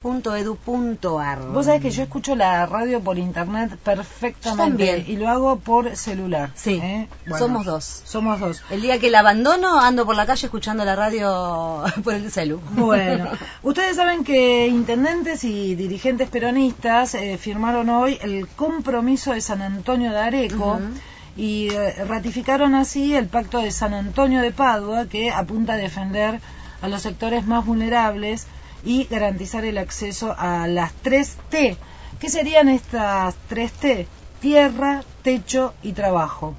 .edu.ar. Vos sabés que yo escucho la radio por internet perfectamente. Yo también. Y lo hago por celular. Sí, Bueno, somos dos. Somos dos. El día que la abandono ando por la calle escuchando la radio por el celu. Bueno, ustedes saben que intendentes y dirigentes peronistas firmaron hoy el compromiso de San Antonio de Areco. Y ratificaron así el pacto de San Antonio de Padua, que apunta a defender a los sectores más vulnerables y garantizar el acceso a las 3T. ¿Qué serían estas 3T? Tierra, techo y trabajo.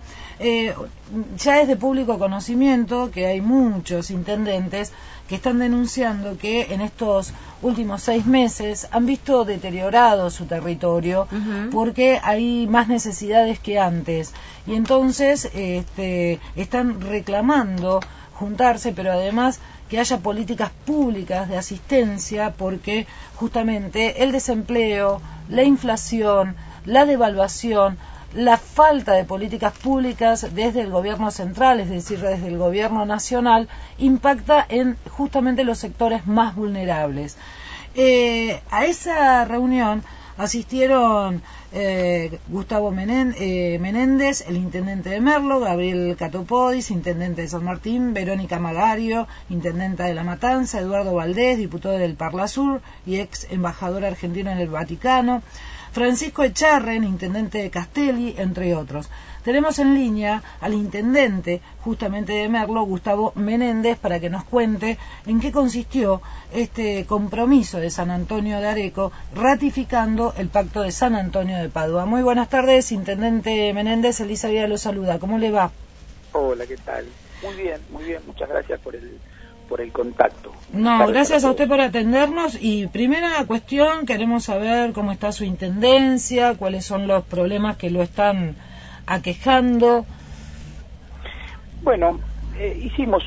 Ya es de público conocimiento que hay muchos intendentes que están denunciando que en estos últimos 6 meses han visto deteriorado su territorio porque hay más necesidades que antes, y entonces están reclamando juntarse, pero además que haya políticas públicas de asistencia, porque justamente el desempleo, la inflación, la devaluación, la falta de políticas públicas desde el gobierno central, es decir, desde el gobierno nacional, impacta en justamente los sectores más vulnerables. A esa reunión asistieron Gustavo Menéndez, el intendente de Merlo, Gabriel Catopodis, intendente de San Martín, Verónica Magario, intendenta de La Matanza, Eduardo Valdés, diputado del Parlasur y ex embajador argentino en el Vaticano, Francisco Echarren, intendente de Castelli, entre otros. Tenemos en línea al intendente justamente de Merlo, Gustavo Menéndez, para que nos cuente en qué consistió este compromiso de San Antonio de Areco ratificando el pacto de San Antonio de Padua. Muy buenas tardes, intendente Menéndez. Elisa Vía lo saluda. ¿Cómo le va? Hola, ¿qué tal? Muy bien. Muchas gracias por el contacto. No, gracias a usted por atendernos. Y primera cuestión, queremos saber cómo está su intendencia, cuáles son los problemas que lo están aquejando. Bueno, hicimos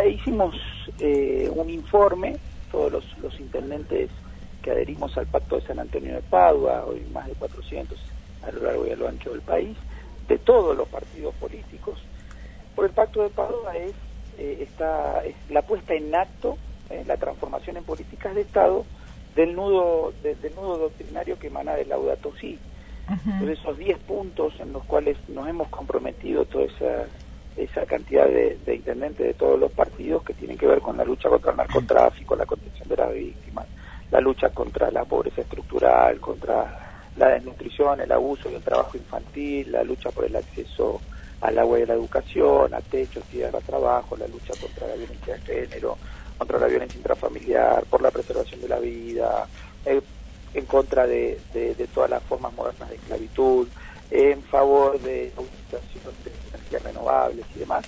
un informe, todos los intendentes que adherimos al Pacto de San Antonio de Padua, hoy más de 400 a lo largo y a lo ancho del país, de todos los partidos políticos. Por el Pacto de Padua es la puesta en acto, la transformación en políticas de Estado del nudo doctrinario que emana del Laudato Si. Entonces, esos 10 puntos en los cuales nos hemos comprometido toda esa cantidad de intendentes de todos los partidos, que tienen que ver con la lucha contra el narcotráfico, la contención de las víctimas, la lucha contra la pobreza estructural, contra la desnutrición, el abuso y el trabajo infantil, la lucha por el acceso al agua y a la educación, a techo, tierra, trabajo, la lucha contra la violencia de género, contra la violencia intrafamiliar, por la preservación de la vida, en contra de todas las formas modernas de esclavitud, en favor de la utilización de energías renovables y demás.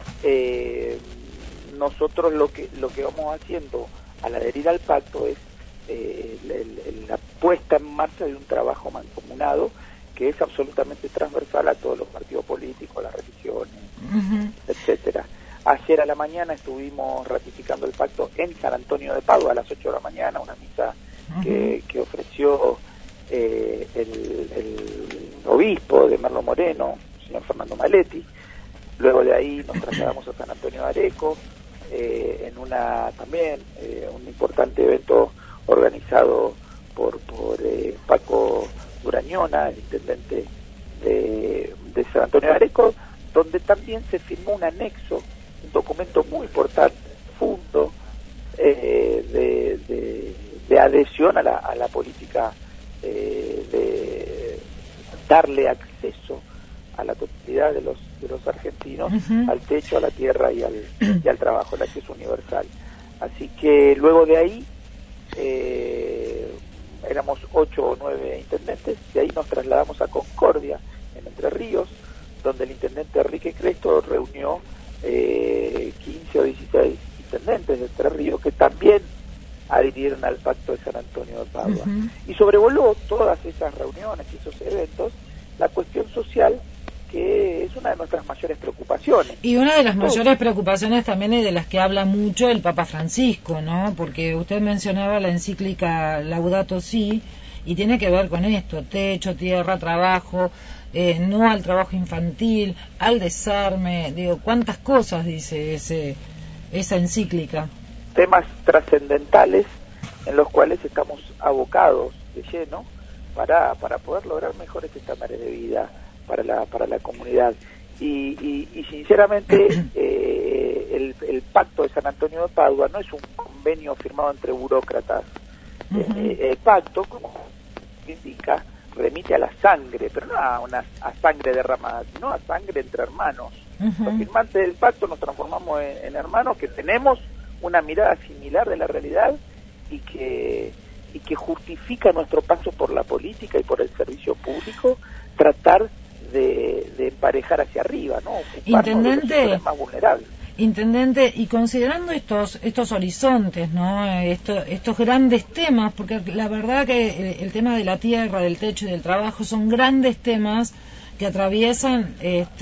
Nosotros lo que vamos haciendo al adherir al pacto es la puesta en marcha de un trabajo mancomunado que es absolutamente transversal a todos los partidos políticos, las religiones, etcétera. Ayer a la mañana estuvimos ratificando el pacto en San Antonio de Padua a las 8 de la mañana, una misa que ofreció el obispo de Merlo Moreno, señor Fernando Maletti. Luego de ahí nos trasladamos a San Antonio de Areco, en un importante evento organizado por Paco Durañona, el intendente de San Antonio de Areco, donde también se firmó un anexo, un documento muy importante, profundo, de adhesión a la política de darle acceso a la totalidad de los argentinos al techo, a la tierra y al trabajo, el acceso universal. Así que luego de ahí éramos 8 o 9 intendentes, de ahí nos trasladamos a Concordia, en Entre Ríos, donde el intendente Enrique Cresto reunió 15 o 16 intendentes de Entre Ríos que también adhirieron al Pacto de San Antonio de Padua. Y sobrevoló todas esas reuniones y esos eventos la cuestión social, que es una de nuestras mayores preocupaciones. Y una de las mayores preocupaciones también es de las que habla mucho el Papa Francisco, ¿no? Porque usted mencionaba la encíclica Laudato Si, y tiene que ver con esto: techo, tierra, trabajo, no al trabajo infantil, al desarme. Digo, ¿cuántas cosas dice esa encíclica? Temas trascendentales en los cuales estamos abocados de lleno para poder lograr mejores estándares de vida para la comunidad. Y sinceramente el pacto de San Antonio de Padua no es un convenio firmado entre burócratas. El pacto, como indica, remite a la sangre, pero no a sangre derramada, sino a sangre entre hermanos. Los firmantes del pacto nos transformamos en hermanos que tenemos una mirada similar de la realidad y que justifica nuestro paso por la política y por el servicio público, tratar de emparejar hacia arriba, ¿no? Intendente, más vulnerables. Intendente, y considerando estos horizontes, ¿no? Estos grandes temas, porque la verdad que el tema de la tierra, del techo y del trabajo son grandes temas que atraviesan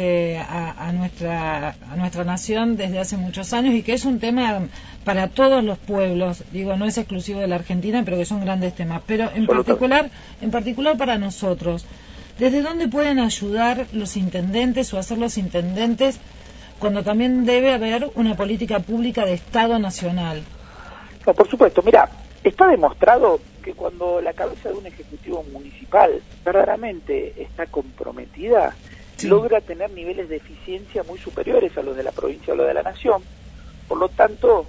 a nuestra nación desde hace muchos años y que es un tema para todos los pueblos, digo, no es exclusivo de la Argentina, pero que son grandes temas, pero en particular para nosotros. ¿Desde dónde pueden ayudar los intendentes o hacer los intendentes cuando también debe haber una política pública de Estado nacional? No, por supuesto, mira, está demostrado que cuando la cabeza de un ejecutivo municipal verdaderamente está comprometida, sí, logra tener niveles de eficiencia muy superiores a los de la provincia o los de la nación. Por lo tanto,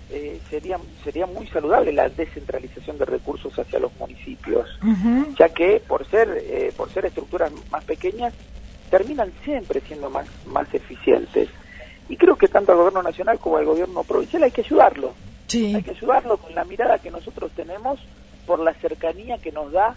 sería muy saludable la descentralización de recursos hacia los municipios, ya que por ser estructuras más pequeñas terminan siempre siendo más eficientes. Y creo que tanto al gobierno nacional como al gobierno provincial hay que ayudarlo. Sí. Hay que ayudarlo con la mirada que nosotros tenemos por la cercanía que nos da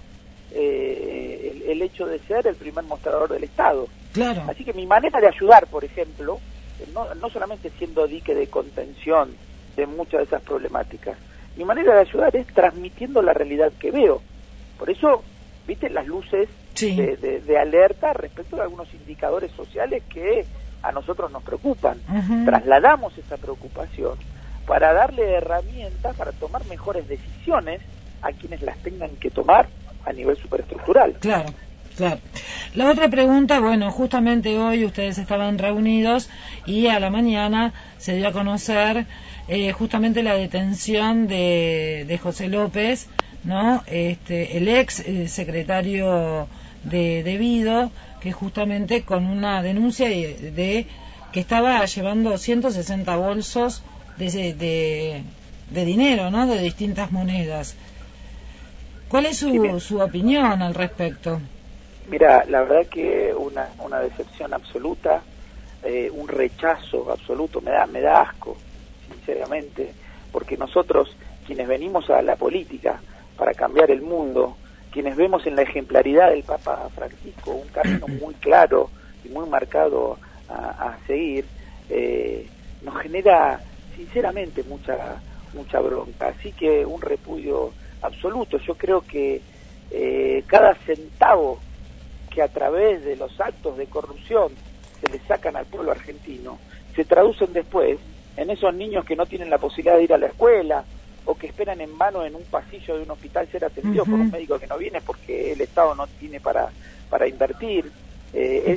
el hecho de ser el primer mostrador del Estado. Claro. Así que mi manera de ayudar, por ejemplo, no solamente siendo dique de contención de muchas de esas problemáticas, mi manera de ayudar es transmitiendo la realidad que veo. Por eso, viste, las luces sí, de alerta respecto de algunos indicadores sociales que a nosotros nos preocupan. Trasladamos esa preocupación para darle herramientas para tomar mejores decisiones a quienes las tengan que tomar a nivel superestructural. Claro. La otra pregunta, bueno, justamente hoy ustedes estaban reunidos y a la mañana se dio a conocer justamente la detención de José López, ¿no? El ex secretario de Vido, que justamente con una denuncia de que estaba llevando 160 bolsos de dinero, ¿no? De distintas monedas. ¿Cuál es su opinión al respecto? Mira, la verdad que una decepción absoluta, un rechazo absoluto, me da asco, sinceramente, porque nosotros, quienes venimos a la política para cambiar el mundo, quienes vemos en la ejemplaridad del Papa Francisco un camino muy claro y muy marcado a seguir, nos genera sinceramente mucha bronca. Así que un repudio absoluto. Yo creo que cada centavo que a través de los actos de corrupción se le sacan al pueblo argentino se traducen después en esos niños que no tienen la posibilidad de ir a la escuela o que esperan en vano en un pasillo de un hospital ser atendidos por un médico que no viene porque el Estado no tiene para invertir. Es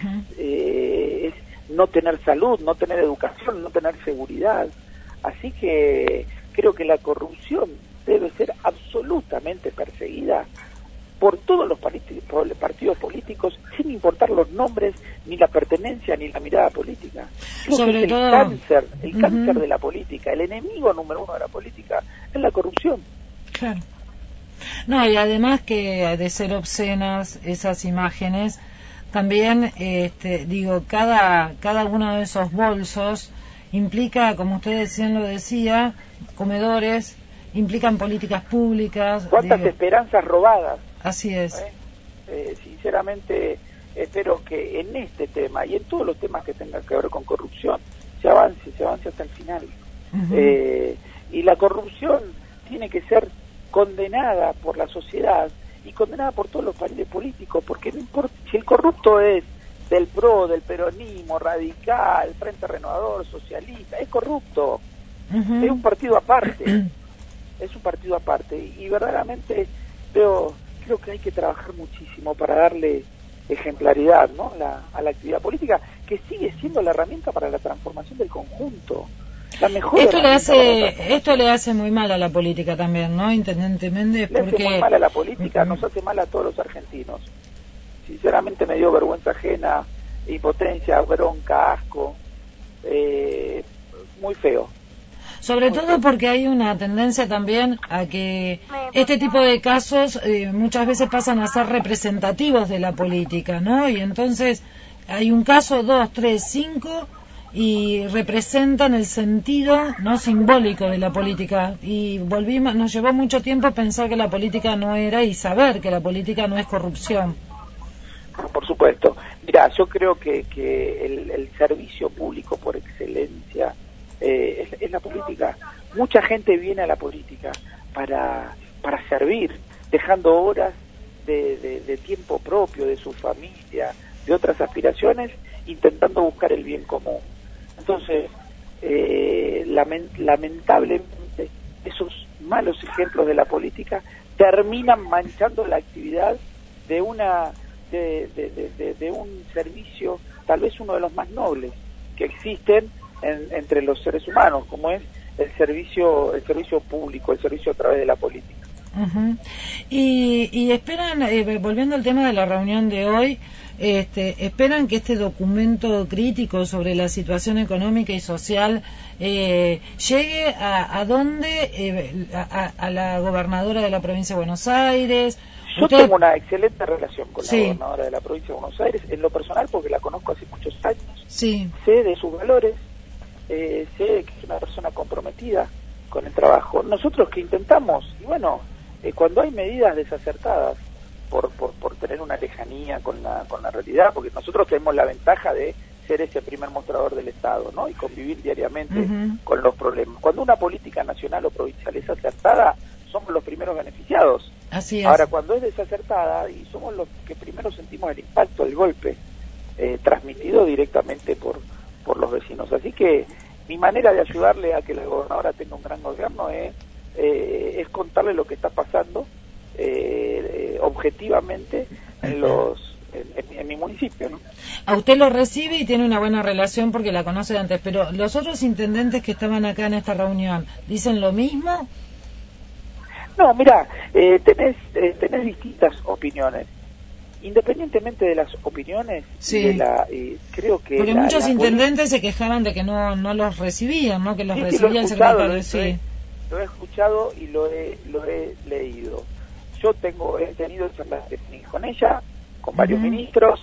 no tener salud, no tener educación, no tener seguridad. Así que creo que la corrupción debe ser absolutamente perseguida por todos los partidos políticos, sin importar los nombres, ni la pertenencia, ni la mirada política. Sobre todo, el cáncer de la política, el enemigo número uno de la política es la corrupción. Claro. No, y además que de ser obscenas esas imágenes, también, cada uno de esos bolsos implica, como usted lo decía, comedores, implican políticas públicas. ¿Cuántas esperanzas robadas? Así es. Sinceramente, espero que en este tema y en todos los temas que tengan que ver con corrupción se avance hasta el final. Y la corrupción tiene que ser condenada por la sociedad y condenada por todos los partidos políticos, porque no importa si el corrupto es del PRO, del peronismo, radical, Frente Renovador, socialista, es corrupto, es un partido aparte, y verdaderamente creo que hay que trabajar muchísimo para darle ejemplaridad, ¿no? a la actividad política, que sigue siendo la herramienta para la transformación del conjunto. La mejor esto le hace muy mal a la política también, ¿no, Intendente Méndez? Le hace muy mal a la política, nos hace mal a todos los argentinos. Sinceramente me dio vergüenza ajena, impotencia, bronca, asco, muy feo. Sobre todo porque hay una tendencia también a que este tipo de casos muchas veces pasan a ser representativos de la política, ¿no? Y entonces hay un caso, 2, 3, 5 y representan el sentido no simbólico de la política. Y nos llevó mucho tiempo pensar que la política no era y saber que la política no es corrupción. Por supuesto. Mira, yo creo que el servicio público por excelencia es la política. Mucha gente viene a la política para servir, dejando horas de tiempo propio, de su familia, de otras aspiraciones, intentando buscar el bien común. Entonces, lamentablemente, esos malos ejemplos de la política terminan manchando la actividad de un servicio, tal vez uno de los más nobles que existen entre los seres humanos, como es el servicio público, el servicio a través de la política. Uh-huh. Y esperan, volviendo al tema de la reunión de hoy, esperan que este documento crítico sobre la situación económica y social llegue a dónde, a la gobernadora de la provincia de Buenos Aires. Yo tengo una excelente relación con la gobernadora de la provincia de Buenos Aires, en lo personal porque la conozco hace muchos años, sé de sus valores, sé que es una persona comprometida con el trabajo. Nosotros que intentamos, y bueno, cuando hay medidas desacertadas por tener una lejanía con la realidad, porque nosotros tenemos la ventaja de ser ese primer mostrador del Estado, ¿no? Y convivir diariamente con los problemas. Cuando una política nacional o provincial es acertada, somos los primeros beneficiados. Así es. Ahora, cuando es desacertada, y somos los que primero sentimos el impacto, el golpe, transmitido directamente por los vecinos. Así que mi manera de ayudarle a que la gobernadora tenga un gran gobierno es contarle lo que está pasando objetivamente en mi municipio, ¿no? A usted lo recibe y tiene una buena relación porque la conoce de antes, pero los otros intendentes que estaban acá en esta reunión, ¿dicen lo mismo? No, mira, tenés distintas opiniones. Independientemente de las opiniones, creo que... Porque muchos intendentes se quejaban de que no los recibían, ¿no? Que los recibía el secretario. Lo he escuchado y lo he leído. Yo he tenido charlas con ella, con varios ministros,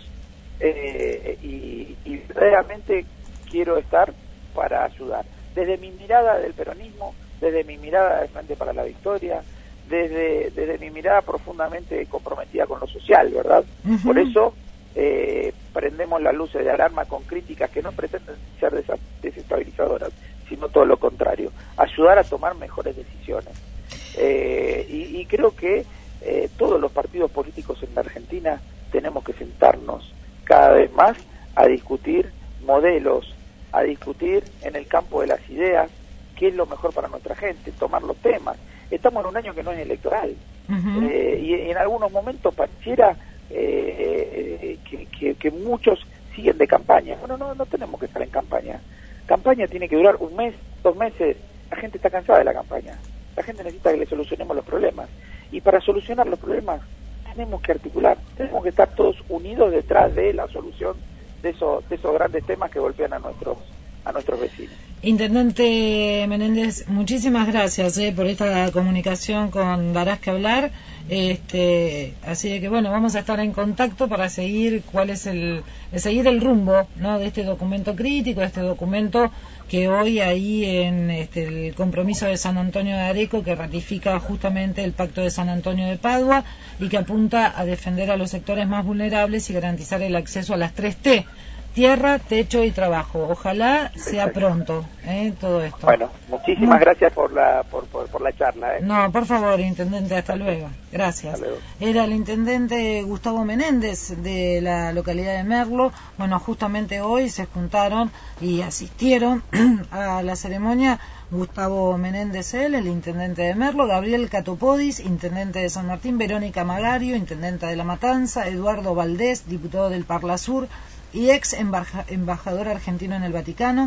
y verdaderamente quiero estar para ayudar. Desde mi mirada del peronismo, desde mi mirada de Frente para la Victoria, desde mi mirada profundamente comprometida con lo social, ¿verdad? Por eso prendemos las luces de alarma con críticas que no pretenden ser desestabilizadoras, sino todo lo contrario, ayudar a tomar mejores decisiones. Y creo que todos los partidos políticos en la Argentina tenemos que sentarnos cada vez más a discutir modelos, a discutir en el campo de las ideas qué es lo mejor para nuestra gente, tomar los temas. Estamos en un año que no es electoral, y en algunos momentos pareciera que muchos siguen de campaña. Bueno, no tenemos que estar en campaña. Campaña tiene que durar un mes, 2 meses. La gente está cansada de la campaña. La gente necesita que le solucionemos los problemas. Y para solucionar los problemas tenemos que articular, tenemos que estar todos unidos detrás de la solución de esos grandes temas que golpean a nuestros vecinos. Intendente Menéndez, muchísimas gracias por esta comunicación con Darás que Hablar. Así que bueno, vamos a estar en contacto para seguir seguir el rumbo, ¿no?, de este documento crítico, de este documento que hoy ahí en el compromiso de San Antonio de Areco, que ratifica justamente el Pacto de San Antonio de Padua y que apunta a defender a los sectores más vulnerables y garantizar el acceso a las 3T. Tierra, techo y trabajo. Ojalá sea pronto todo esto. Bueno, muchísimas gracias por la charla. No, por favor, intendente, hasta luego. Gracias. Hasta luego. Era el intendente Gustavo Menéndez de la localidad de Merlo. Bueno, justamente hoy se juntaron y asistieron a la ceremonia Gustavo Menéndez, el intendente de Merlo, Gabriel Catopodis, intendente de San Martín, Verónica Magario, intendenta de La Matanza, Eduardo Valdés, diputado del Parla Sur y ex embajador argentino en el Vaticano,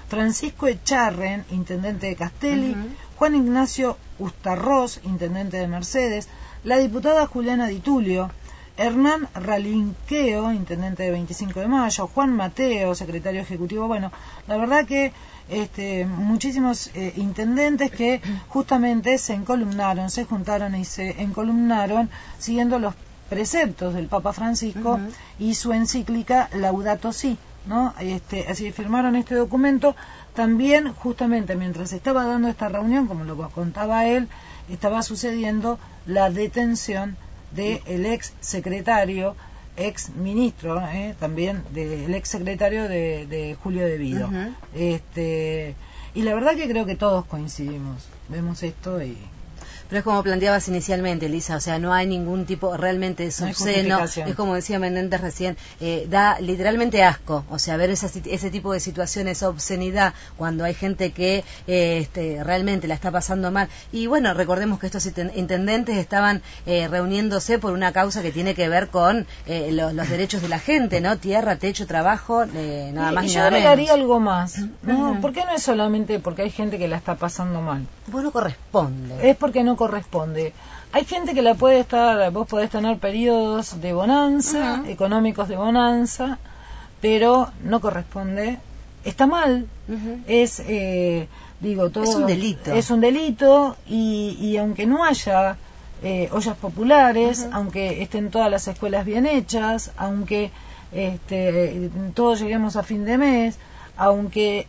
Francisco Echarren, intendente de Castelli, Juan Ignacio Ustarroz, intendente de Mercedes, la diputada Juliana Di Tulio, Hernán Ralinqueo, intendente de 25 de Mayo, Juan Mateo, secretario ejecutivo. Bueno, la verdad que muchísimos intendentes que justamente se encolumnaron, se juntaron y se encolumnaron siguiendo los preceptos del Papa Francisco y su encíclica Laudato Si, ¿no? Así firmaron este documento. También, justamente mientras estaba dando esta reunión, como lo contaba él, estaba sucediendo la detención del ex secretario, ex ministro, también del ex secretario de Julio De Vido. Y la verdad que creo que todos coincidimos, vemos esto y... Pero es como planteabas inicialmente, Elisa, o sea, no hay ningún tipo realmente de obsceno, es como decía Menéndez recién, da literalmente asco, o sea, ver ese tipo de situaciones, obscenidad, cuando hay gente que realmente la está pasando mal. Y bueno, recordemos que estos intendentes estaban reuniéndose por una causa que tiene que ver con los derechos de la gente, ¿no? Tierra, techo, trabajo, nada más y nada menos. Yo agregaría algo más, ¿no? ¿Por qué no es solamente porque hay gente que la está pasando mal? Pues no corresponde. Es porque no corresponde. Hay gente que vos podés tener periodos de bonanza, económicos de bonanza, pero no corresponde. Está mal. Es, todo. Es un delito. Es un delito y aunque no haya ollas populares, aunque estén todas las escuelas bien hechas, aunque todos lleguemos a fin de mes, aunque,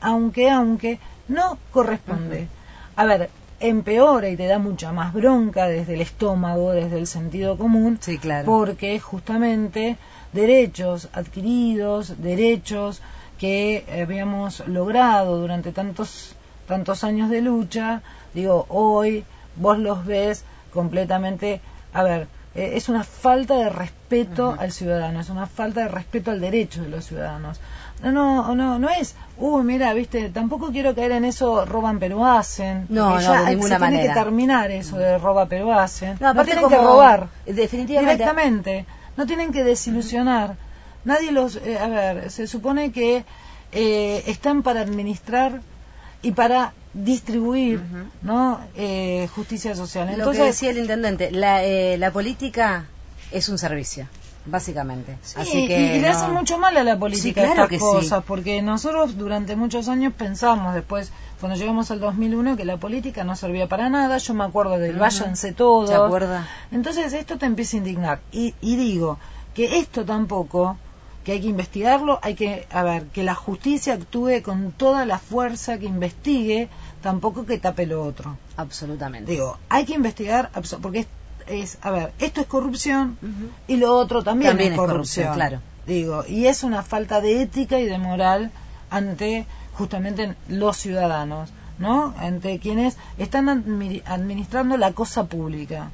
no corresponde. A ver, empeora y te da mucha más bronca desde el estómago, desde el sentido común, sí, claro. Porque justamente derechos adquiridos, derechos que habíamos logrado durante tantos años de lucha, hoy vos los ves completamente, es una falta de respeto al ciudadano, es una falta de respeto al derecho de los ciudadanos. No es, mira, viste, tampoco quiero caer en eso, roban pero hacen. No, de ninguna manera. Tiene que terminar eso de roba pero hacen. No tienen que robar. Definitivamente. Directamente. No tienen que desilusionar. Nadie se supone que están para administrar y para distribuir, ¿no? Justicia social. Entonces, lo que decía el intendente, la política es un servicio. Básicamente. Sí, así que y le hacen mucho mal a la política, sí, claro, estas cosas, porque nosotros durante muchos años pensamos, después cuando llegamos al 2001, que la política no servía para nada. Yo me acuerdo del váyanse todos. ¿Se acuerda? Entonces esto te empieza a indignar y digo que esto tampoco, que hay que investigarlo, hay que que la justicia actúe con toda la fuerza, que investigue, tampoco que tape lo otro. Absolutamente. Hay que investigar, porque esto es corrupción y lo otro también es corrupción, claro. Y es una falta de ética y de moral ante justamente los ciudadanos, ¿no? Ante quienes están administrando la cosa pública.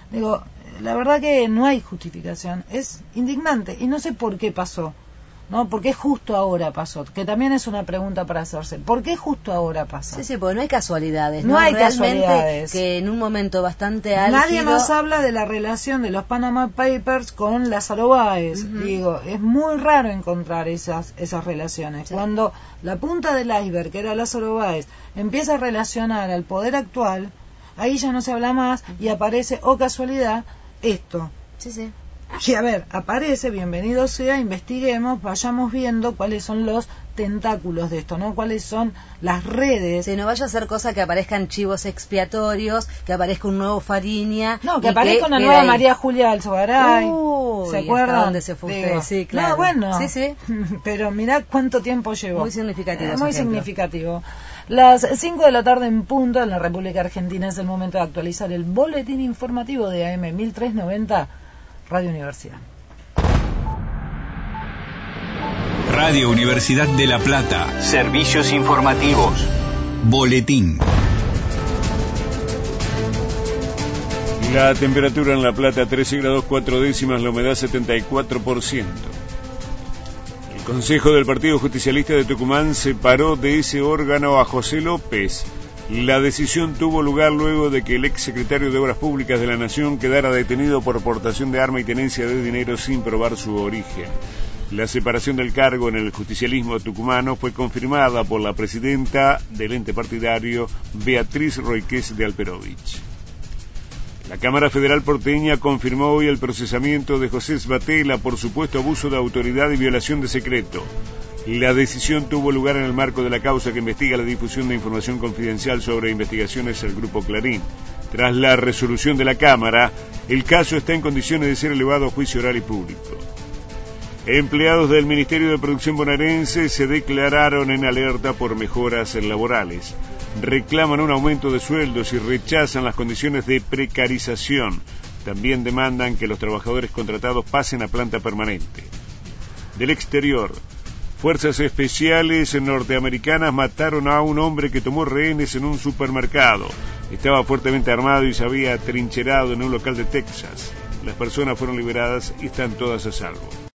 La verdad que no hay justificación, es indignante y no sé por qué pasó. ¿No? ¿Por qué justo ahora pasó? Que también es una pregunta para hacerse. ¿Por qué justo ahora pasó? Sí, porque no hay casualidades. No hay casualidades. Que en un momento bastante álgido... Nadie más habla de la relación de los Panama Papers con Lázaro Báez. Es muy raro encontrar esas relaciones. Sí. Cuando la punta del iceberg, que era Lázaro Báez, empieza a relacionar al poder actual, ahí ya no se habla más y aparece, casualidad, esto. Sí, sí. Y aparece, bienvenido sea, investiguemos, vayamos viendo cuáles son los tentáculos de esto, ¿no? Cuáles son las redes. Si no vaya a ser cosa que aparezcan chivos expiatorios, que aparezca un nuevo Fariña. No, que aparezca una nueva María Julia Alzogaray. ¿Se acuerdan? ¿Dónde se fue usted? Sí, claro. No, bueno. Sí. Pero mirá cuánto tiempo llevó. Muy significativo. Muy significativo. Las 5 de la tarde en punto en la República Argentina es el momento de actualizar el boletín informativo de AM 1390. Radio Universidad. Radio Universidad de La Plata. Servicios informativos. Boletín. La temperatura en La Plata 13 grados 4 décimas, la humedad 74%. El Consejo del Partido Justicialista de Tucumán separó de ese órgano a José López. La decisión tuvo lugar luego de que el ex secretario de Obras Públicas de la Nación quedara detenido por portación de arma y tenencia de dinero sin probar su origen. La separación del cargo en el justicialismo tucumano fue confirmada por la presidenta del ente partidario, Beatriz Roiqués de Alperovich. La Cámara Federal porteña confirmó hoy el procesamiento de José Sbatella por supuesto abuso de autoridad y violación de secreto. La decisión tuvo lugar en el marco de la causa que investiga la difusión de información confidencial sobre investigaciones del Grupo Clarín. Tras la resolución de la Cámara, el caso está en condiciones de ser elevado a juicio oral y público. Empleados del Ministerio de Producción bonaerense se declararon en alerta por mejoras laborales. Reclaman un aumento de sueldos y rechazan las condiciones de precarización. También demandan que los trabajadores contratados pasen a planta permanente. Del exterior, fuerzas especiales norteamericanas mataron a un hombre que tomó rehenes en un supermercado. Estaba fuertemente armado y se había atrincherado en un local de Texas. Las personas fueron liberadas y están todas a salvo.